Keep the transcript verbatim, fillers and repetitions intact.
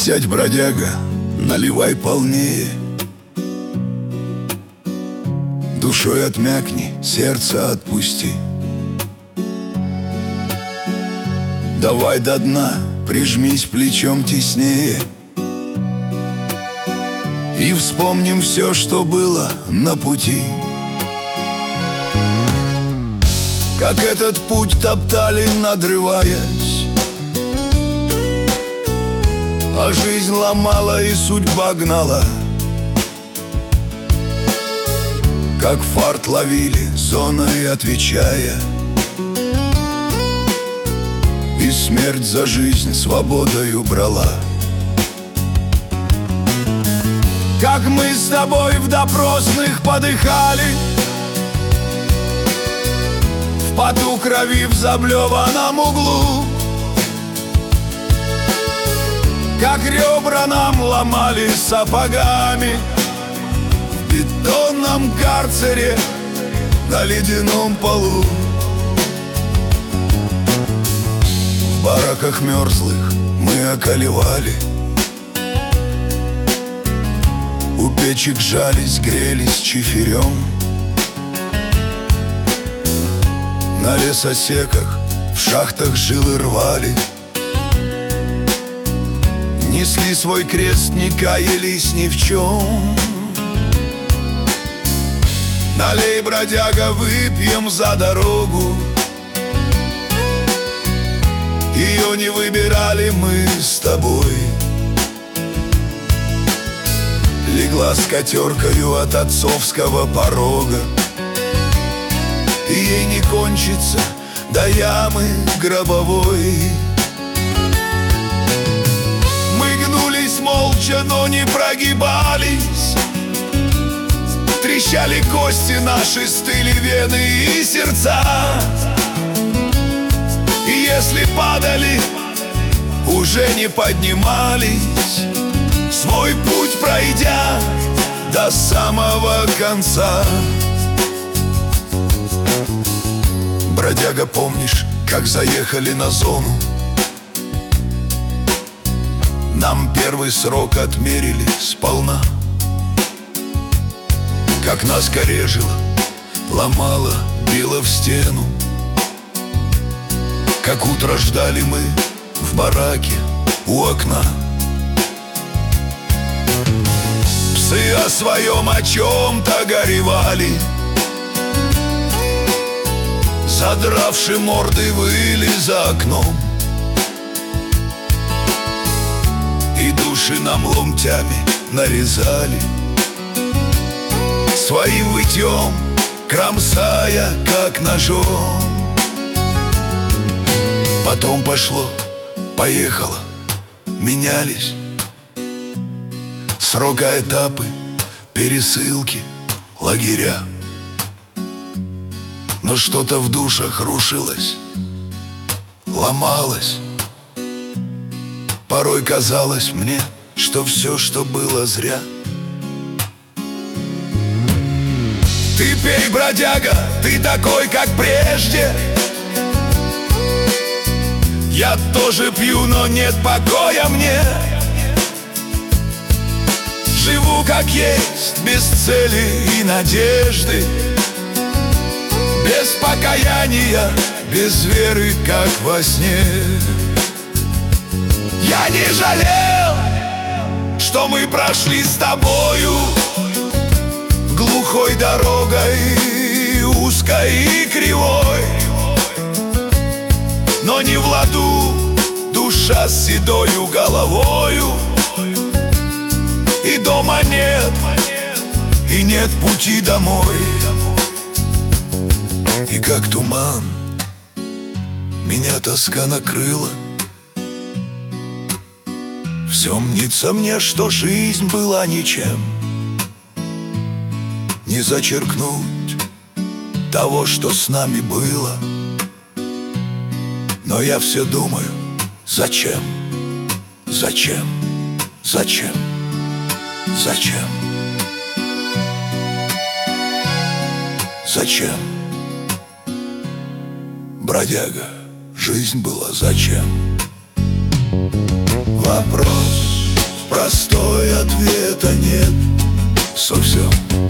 Сядь, бродяга, наливай полнее, душой отмякни, сердце отпусти. Давай до дна, прижмись плечом теснее, и вспомним все, что было на пути. Как этот путь топтали, надрываясь, а жизнь ломала и судьба гнала. Как фарт ловили, зоной отвечая, и смерть за жизнь свободою брала. Как мы с тобой в допросных подыхали, в поту крови в заблеванном углу. Как ребра нам ломали сапогами в бетонном карцере на ледяном полу. В бараках мерзлых мы околевали, у печек жались, грелись чифирем. На лесосеках в шахтах жилы рвали, несли свой крест, не каялись ни в чем. Налей, бродяга, выпьем за дорогу, ее не выбирали мы с тобой. Легла скатеркою от отцовского порога, и ей не кончится до ямы гробовой. Молча, но не прогибались, трещали кости наши, стыли вены и сердца. И если падали, уже не поднимались, свой путь пройдя до самого конца. Бродяга, помнишь, как заехали на зону? Нам первый срок отмерили сполна. Как нас корежило, ломало, било в стену. Как утро ждали мы в бараке у окна. Псы о своем о чем-то горевали, задравши морды, выли за окном. И души нам ломтями нарезали, своим вытьем кромсая, как ножом. Потом пошло, поехало, менялись срока, этапы, пересылки, лагеря. Но что-то в душах рушилось, ломалось. Порой казалось мне, что все, что было, зря. Ты пей, бродяга, ты такой, как прежде. Я тоже пью, но нет покоя мне. Живу как есть, без цели и надежды, без покаяния, без веры, как во сне. Я не жалел, что мы прошли с тобою глухой дорогой, узкой и кривой. Но не в ладу душа с седою головою, и дома нет, и нет пути домой. И как туман меня тоска накрыла. Все мнится мне, что жизнь была ничем, не зачеркнуть того, что с нами было. Но я все думаю, зачем, зачем, зачем, зачем, зачем, бродяга, жизнь была зачем? Вопрос простой, ответа нет совсем.